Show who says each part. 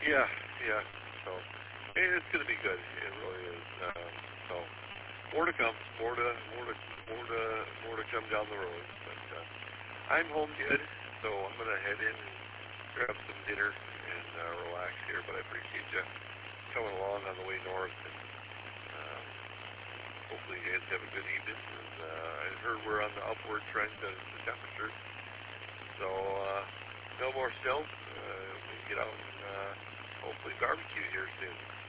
Speaker 1: Yeah, yeah. So, and it's going to be good. It really is. So, more to come. More to come down the road. But I'm home good, so I'm going to head in and grab some dinner and relax here. But I appreciate you coming along on the way north, and hopefully you guys have a good evening. And I heard we're on the upward trend of the temperature, so no more snow. We can get out and hopefully barbecue here soon.